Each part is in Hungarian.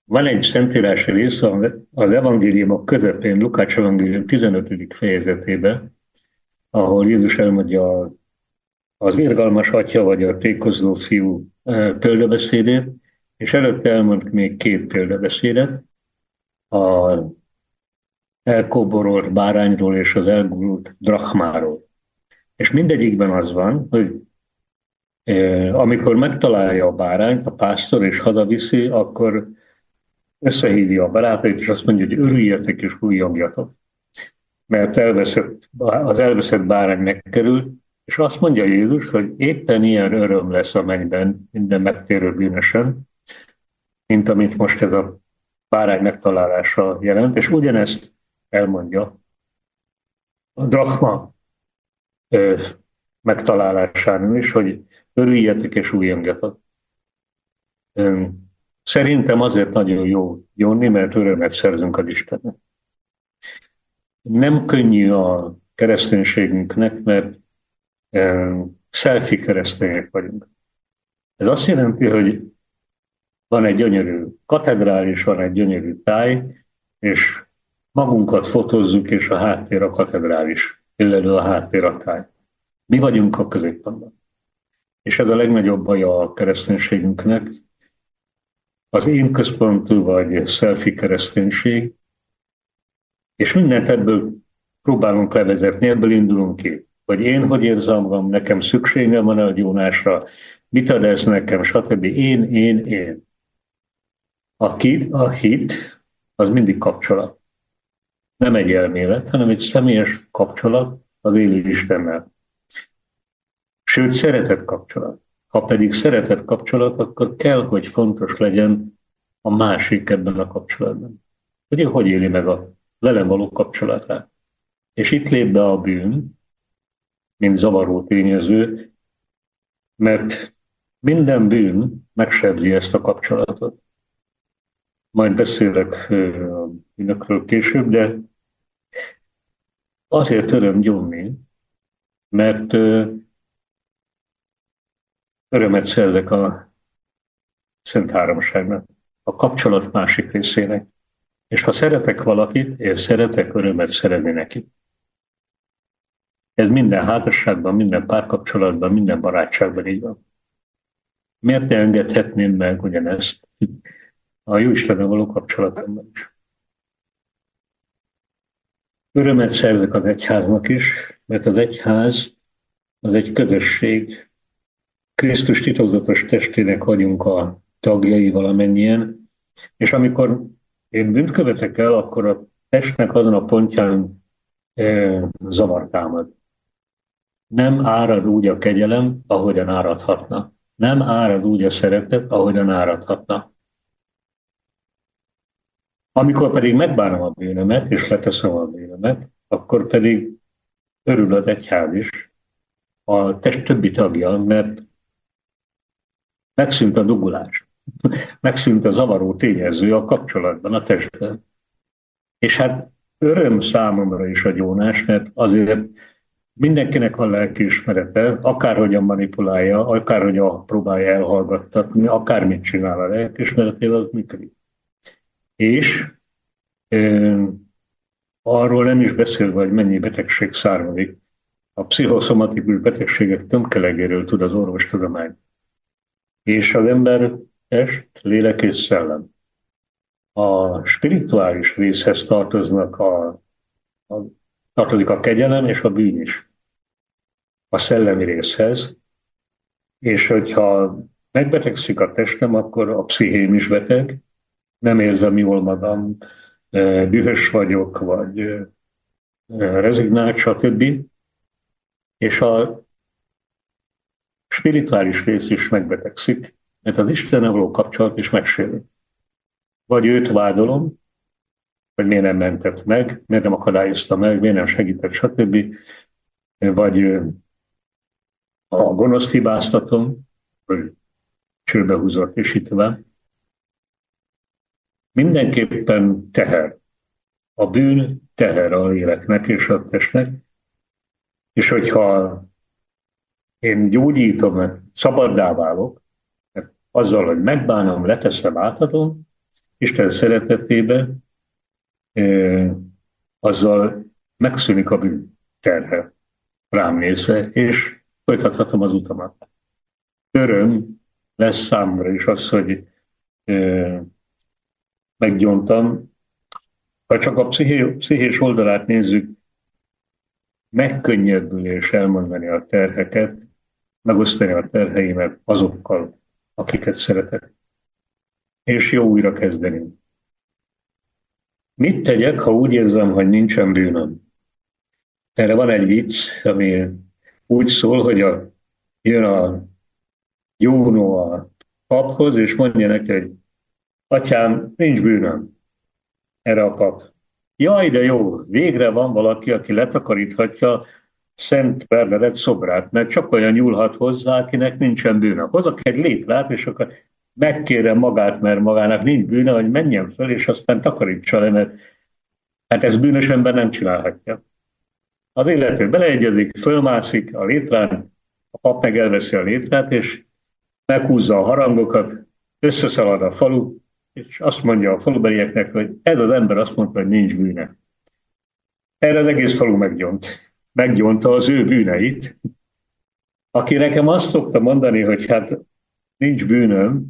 Van egy szentírási rész az evangéliumok közepén, Lukács evangélium 15. fejezetében, ahol Jézus elmondja az irgalmas atya vagy a tékozló fiú példabeszédét, és előtte elmond még két példabeszédet, az elkóborolt bárányról és az elgurult drachmáról. És mindegyikben az van, hogy amikor megtalálja a bárányt, a pásztor és hazaviszi, akkor összehívja a barátait, és azt mondja, hogy örüljetek és újjongjatok, mert az elveszett bárány megkerült, és azt mondja Jézus, hogy éppen ilyen öröm lesz a mennyben minden megtérő bűnösen, mint amit most ez a bárány megtalálása jelent, és ugyanezt elmondja a drachma megtalálásánál is, hogy örüljetek és újjongjatok. Szerintem azért nagyon jó jönni, mert örömet szerzünk az Istennek. Nem könnyű a kereszténységünknek, mert selfie keresztények vagyunk. Ez azt jelenti, hogy van egy gyönyörű katedrális, van egy gyönyörű táj, és magunkat fotózzuk, és a háttér a katedrális, illetve a háttér a táj. Mi vagyunk a középpontban. És ez a legnagyobb baja a kereszténységünknek, az én központú vagy selfie kereszténység, és mindent ebből próbálunk levezetni, ebből indulunk ki. Vagy én hogy érzem magam, nekem szükségem van a gyónásra, mit ad ez nekem, stb. Én. A hit az mindig kapcsolat. Nem egy elmélet, hanem egy személyes kapcsolat az élő Istennel. Sőt, szeretett kapcsolat. Ha pedig szeretett kapcsolat, akkor kell, hogy fontos legyen a másik ebben a kapcsolatban. Hogy éli meg a velem való kapcsolatát. És itt lép be a bűn, mint zavaró tényező, mert minden bűn megsebzi ezt a kapcsolatot. Majd beszélek a bűnökről később, de azért öröm gyónni, mert örömet szerzek a Szent Háromságnak, a kapcsolat másik részének. És ha szeretek valakit, én szeretek örömet szerezni neki. Ez minden házasságban, minden párkapcsolatban, minden barátságban így van. Miért ne engedhetném meg ugyanezt a Jóistennel való kapcsolatomban is? Örömet szerzek az egyháznak is, mert az egyház az egy közösség. Krisztus titokzatos testének vagyunk a tagjai valamennyien, és amikor én bűnt követek el, akkor a testnek azon a pontján zavar támad. Nem árad úgy a kegyelem, ahogyan áradhatna. Nem árad úgy a szeretet, ahogyan áradhatna. Amikor pedig megbánom a bűnömet, és leteszem a bűnömet, akkor pedig örül az egyház is, a test többi tagja, mert megszűnt a dugulás, megszűnt a zavaró tényező a kapcsolatban, a testben. És hát öröm számomra is a gyónás, mert azért mindenkinek van lelkiismerete, akárhogyan manipulálja, akárhogyan próbálja elhallgattatni, akármit csinál a lelkiismeretével, az működik. És arról nem is beszélve, hogy mennyi betegség származik. A pszichoszomatikus betegségek tömkelegéről tud az orvostudomány. És az ember test, lélek és szellem. A spirituális részhez tartozik a kegyelem és a bűn is. A szellemi részhez. És hogyha megbetegszik a testem, akkor a pszichém is beteg, nem érzem jól magam, dühös vagyok, vagy rezignált, stb. És a spirituális rész is megbetegszik, mert az Istennel való kapcsolat is megsérül. Vagy őt vádolom, hogy miért nem mentett meg, miért nem akadályozta meg, miért nem segített, stb. Vagy a gonoszt hibáztatom, hogy csőbe húzott, és itt van. Mindenképpen teher. A bűn teher a léleknek és a testnek, és hogyha én gyógyítom, szabaddá válok, azzal, hogy megbánom, leteszem, átadom, Isten szeretetébe, azzal megszűnik a bűn terhe rám nézve, és folytathatom az utamat. Öröm lesz számomra is az, hogy meggyóntam. Ha csak a pszichés oldalát nézzük, megkönnyebbülés elmondani a terheket, megosztani a terheimet azokkal, akiket szeretek. És jó újra kezdeni. Mit tegyek, ha úgy érzem, hogy nincsen bűnöm? Erre van egy vicc, ami úgy szól, hogy jön a Jónó a paphoz, és mondja neki, hogy atyám, nincs bűnöm. Erre a pap. Jaj, de jó, végre van valaki, aki letakaríthatja Szent Bernadett szobrát, mert csak olyan nyúlhat hozzá, akinek nincsen bűne. Hozok egy létrát, és akkor megkérem magát, mert magának nincs bűne, hogy menjen fel, és aztán takarítsa le, mert hát ez bűnös ember nem csinálhatja. Az illető beleegyezik, fölmászik a létrán, a pap meg elveszi a létrát, és meghúzza a harangokat, összeszalad a falu, és azt mondja a falubelieknek, hogy ez az ember azt mondta, hogy nincs bűne. Erre az egész falu meggyónta az ő bűneit, aki nekem azt szokta mondani, hogy hát nincs bűnöm,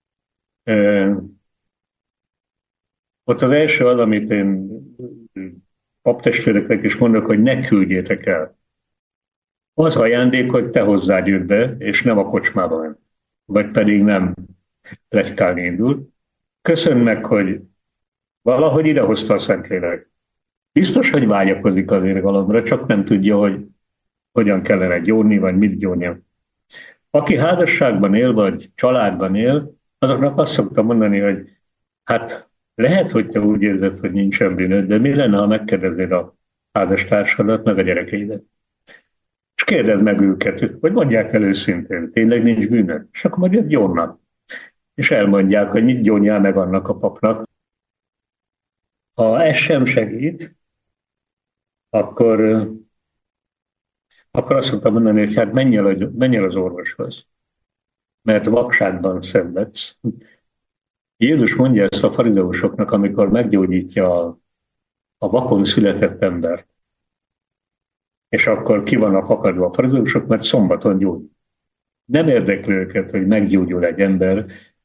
ott az első az, amit én paptestvéreknek is mondok, hogy ne küldjétek el. Az ajándék, hogy te hozzád jött be, és nem a kocsmába ment. Vagy pedig nem pletykálni indul. Köszönj meg, hogy valahogy idehozta a Szentlélek. Biztos, hogy vágyakozik az érgalomra, csak nem tudja, hogy hogyan kellene gyónni, vagy mit gyónja. Aki házasságban él, vagy családban él, azoknak azt szoktam mondani, hogy hát lehet, hogy te úgy érzed, hogy nincsen bűnöd, de mi lenne, ha megkérdezed a házastársadat, meg a gyerekeidet? És kérdezd meg őket, hogy mondják el őszintén, tényleg nincs bűnöd? És akkor majd gyónnak. És elmondják, hogy mit gyónjál meg annak a papnak. Ha ez sem segít, akkor azt szoktam mondani, hogy hát menj el az orvoshoz, mert vakságban szenvedsz. Jézus mondja ezt a farizeusoknak, amikor meggyógyítja a vakon született embert. És akkor ki vannak akadva a farizeusok, mert szombaton gyógyít. Nem érdekli őket, hogy meggyógyul egy ember,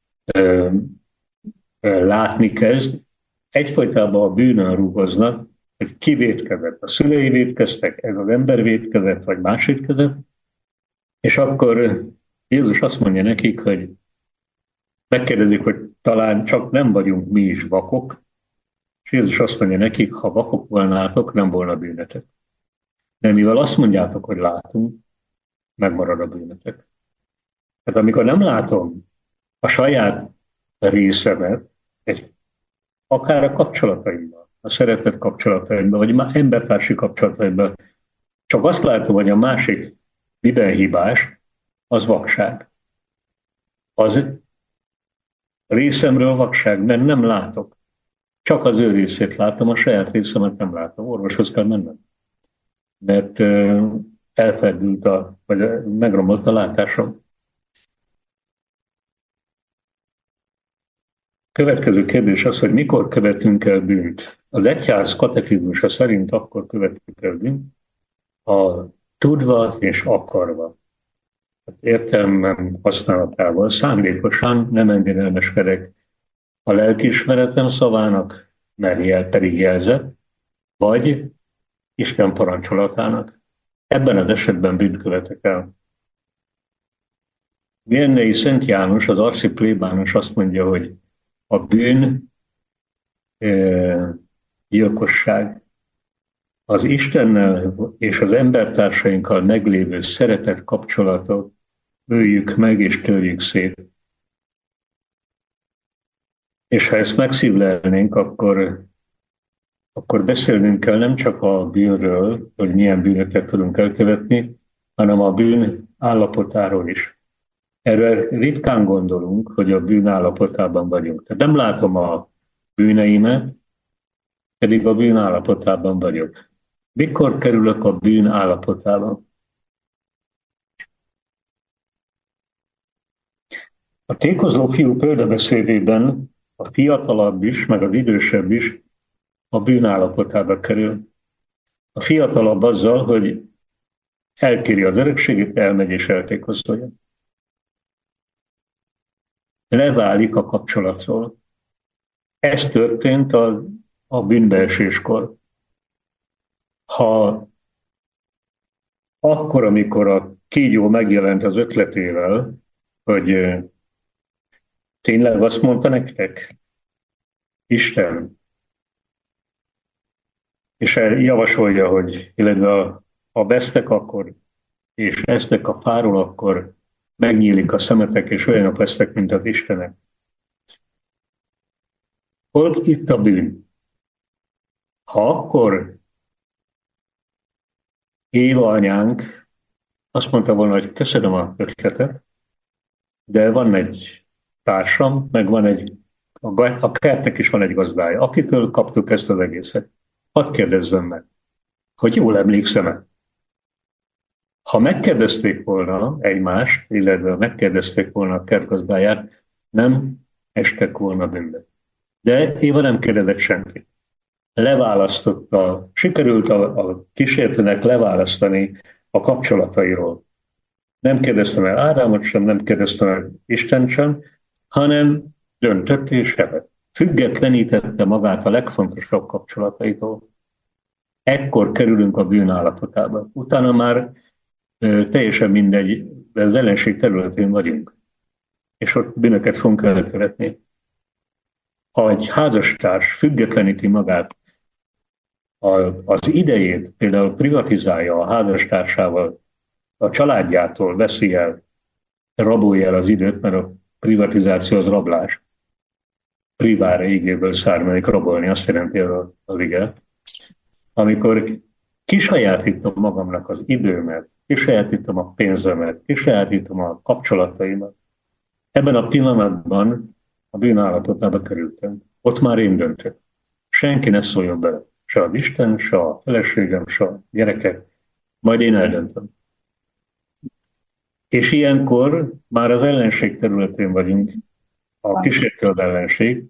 látni kezd. Egyfolytában a bűnön rúgoznak, hogy ki vétkezett. A szülei vétkeztek, ez az ember vétkezett, vagy más vétkezett. És akkor Jézus azt mondja nekik, hogy megkérdezik, hogy talán csak nem vagyunk mi is vakok, és Jézus azt mondja nekik, ha vakok volnátok, nem volna bűnetek. De mivel azt mondjátok, hogy látunk, megmarad a bűnetek. Tehát amikor nem látom a saját részemet, akár a kapcsolataimban, a szeretet kapcsolataimban, vagy embertársi kapcsolataimban, csak azt látom, hogy a másik miben hibás, az vakság. Az részemről vakság, mert nem látok. Csak az ő részét látom, a saját részemet nem látom. Orvoshoz kell mennem. Mert elferdült, vagy megromlott a látásom. Következő kérdés az, hogy mikor követünk el bűnt. Az egyház katekizmusa szerint akkor követünk el bűnt, ha tudva és akarva. Értelmem használatával szándékosan nem engedelmeskedek a lelkiismeretem szavának, mert pedig jelzett, vagy Isten parancsolatának. Ebben az esetben bűnt követek el. Viennei Szent János, az arszi plébános azt mondja, hogy a bűn gyilkosság az Istennel és az embertársainkkal meglévő szeretet kapcsolatot öljük meg és törjük szét. És ha ezt megszívlelnénk, akkor beszélnünk kell nem csak a bűnről, hogy milyen bűnöket tudunk elkövetni, hanem a bűn állapotáról is. Erre ritkán gondolunk, hogy a bűn állapotában vagyunk. Tehát nem látom a bűneimet, pedig a bűn állapotában vagyok. Mikor kerülök a bűn állapotába? A tékozló fiú példabeszédében a a fiatalabb is, meg az idősebb is a bűn állapotába kerül. A fiatalabb azzal, hogy elkéri az örökségét, elmegy és eltékozolja. Leválik a kapcsolatról. Ez történt a bűnbeeséskor. Ha akkor, amikor a kígyó megjelent az ötletével, hogy tényleg azt mondta nektek, Isten, és javasolja, hogy illetve ha vesztek akkor, és esztek a fáról, akkor megnyílik a szemetek, és olyanok lesztek, mint az Istenek. Hol itt a bűn? Ha akkor Éva anyánk azt mondta volna, hogy köszönöm a ötletet, de van egy társam, meg van a kertnek is van egy gazdája, akitől kaptuk ezt az egészet. Hadd kérdezzem meg, hogy jól emlékszem-e? Ha megkérdezték volna egymást, illetve megkérdezték volna a kertgazdáját, nem estek volna bűnbe. De Éva nem kérdezett senkit. Leválasztotta, sikerült a kísértőnek leválasztani a kapcsolatairól. Nem kérdeztem el Ádámot sem, nem kérdeztem el Istent sem, hanem döntött és evett. Függetlenítette magát a legfontosabb kapcsolataitól. Ekkor kerülünk a bűn állapotába. Utána már teljesen mindegy, az ellenség területén vagyunk. És ott bűnöket fogunk elkövetni. Ha egy házastárs függetleníti magát, az idejét például privatizálja a házastársával, a családjától veszi el, rabolja el az időt, mert a privatizáció az rablás. Privára igéből származik, rabolni azt jelenti az ige. Amikor kisajátítom magamnak az időmet, kisajátítom a pénzemet, kisajátítom a kapcsolataimat, ebben a pillanatban a bűn állapotába kerültem. Ott már én döntök. Senki ne szóljon bele. Se az Isten, se a feleségem, se a gyerekek. Majd én eldöntöm. És ilyenkor már az ellenség területén vagyunk, a kísértő ellenség.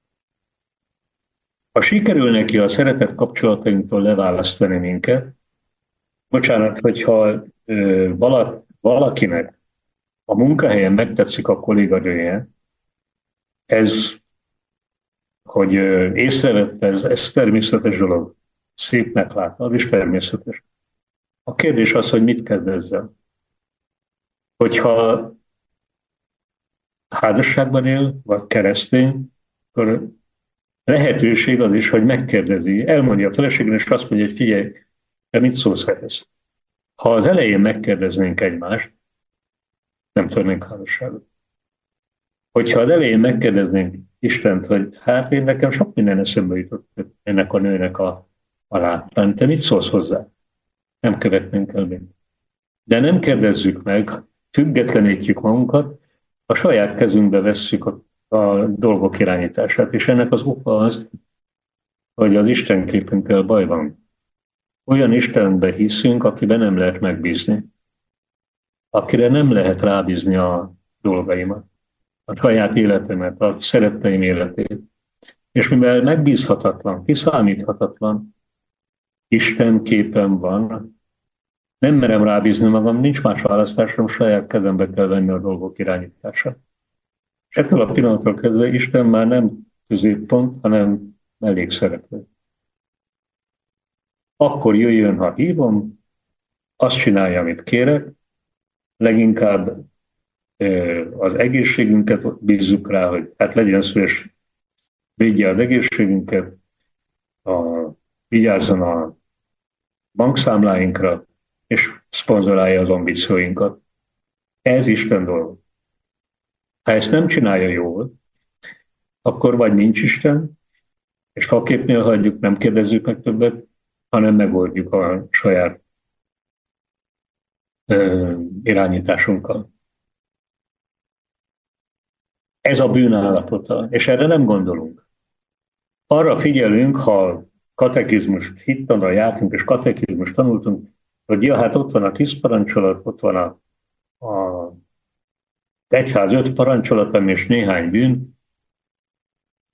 Ha sikerül neki a szeretett kapcsolatainktól leválasztani minket, bocsánat, hogyha valakinek a munkahelyen megtetszik a kolléganője, ez, hogy észrevette, ez természetes dolog. Szépnek látna, az is természetes. A kérdés az, hogy mit kezd ezzel. Hogyha házasságban él, vagy keresztény, akkor lehetőség az is, hogy megkérdezi, elmondja a feleségén, és azt mondja, hogy figyelj, te mit szólsz ehhez? Ha az elején megkérdeznénk egymást, nem törnénk házasságot. Hogyha az elején megkérdeznénk Istent, hogy hát én nekem sok minden eszembe jutott ennek a nőnek a láttán, te mit szólsz hozzá? Nem követnénk el még. De nem kérdezzük meg, függetlenítjük magunkat, a saját kezünkbe vesszük a dolgok irányítását, és ennek az oka az, hogy az Isten képünkkel baj van. Olyan Istenbe hiszünk, akiben nem lehet megbízni, akire nem lehet rábízni a dolgaimat, a saját életemet, a szeretteim életét. És mivel megbízhatatlan, kiszámíthatatlan, Isten képen van, nem merem rábízni magam, nincs más választásom, saját kezembe kell venni a dolgok irányítását. És ettől a pillanattól kezdve Isten már nem középpont, hanem mellékszereplő. Akkor jöjjön, ha hívom, azt csinálja, amit kérek, leginkább az egészségünket bízzuk rá, hogy hát legyen szíves, védje az egészségünket, vigyázzon a bankszámláinkra, és szponzorálja az ambícióinkat. Ez Isten dolga. Ha ezt nem csinálja jól, akkor vagy nincs Isten, és faképnél hagyjuk, nem kérdezzük meg többet, hanem megoldjuk a saját irányításunkkal. Ez a bűn állapota, és erre nem gondolunk. Arra figyelünk, ha katekizmust hittanra jártunk, és katekizmust tanultunk, hogy ja, hát ott van a 10 parancsolat, ott van a egyház 5 parancsolat, és néhány bűn,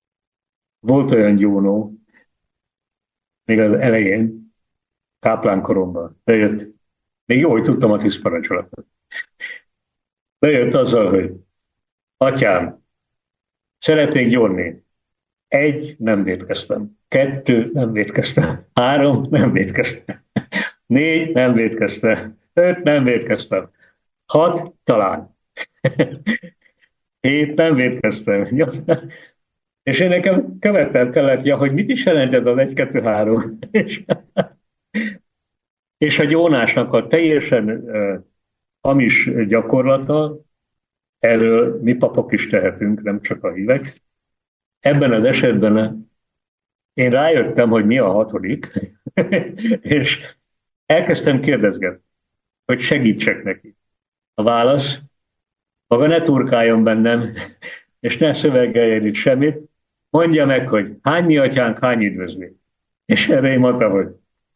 Volt olyan gyónó, még az elején, káplánkoromban, bejött, még jó, hogy tudtam a tisztparancsolatot. Bejött azzal, hogy atyám, szeretnék gyónni. 1, nem vétkeztem. 2, nem vétkeztem. 3, nem vétkeztem. 4, nem vétkeztem. 5, nem vétkeztem. 6, talán. 7, nem vétkeztem. 8, nem. És én nekem követnem kellett, ja, hogy mit is jelentett az 1, 2, 3. És a gyónásnak a teljesen hamis gyakorlata, erről mi papok is tehetünk, nem csak a hívek. Ebben az esetben én rájöttem, hogy mi a 6. és elkezdtem kérdezgetni, hogy segítsek neki. A válasz, maga ne turkáljon bennem, és ne szövegeljen itt semmit, mondja meg, hogy hány mi atyánk, hány üdvözli. És erre én mondtam, hogy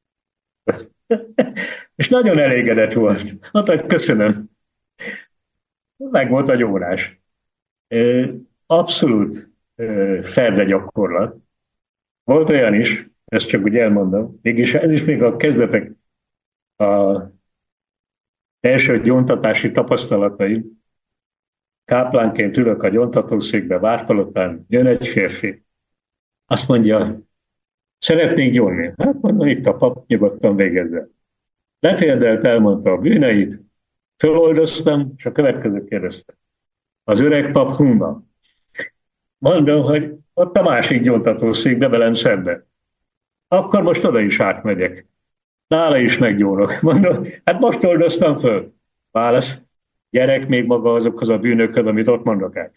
és nagyon elégedett volt. Mondta, hogy köszönöm. Meg volt a gyónás. Abszolút ferde gyakorlat. Volt olyan is, ezt csak úgy elmondom, mégis ez is még a kezdetek, a első gyóntatási tapasztalataim. Káplánként ülök a gyóntatószékbe, Várpalotán, jön egy férfi. Azt mondja, szeretnék gyónni. Hát mondom, itt a pap, nyugodtan végezze. Letérdelt, elmondta a bűneit, föloldoztam, és a következő kérdezte. Az öreg pap hunna. Mondom, hogy ott a másik gyóntatószékbe velem szembe. Akkor most oda is átmegyek. Nála is meggyónok. Mondom, hát most oldoztam föl. Válasz, gyerek még maga azokhoz a bűnökhöz, amit ott mondok el.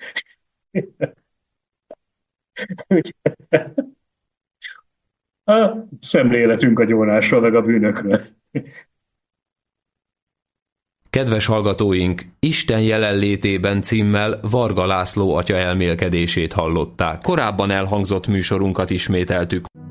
A szemléletünk a gyónásról, meg a bűnökről. Kedves hallgatóink, Isten jelenlétében címmel Varga László atya elmélkedését hallották. Korábban elhangzott műsorunkat ismételtük.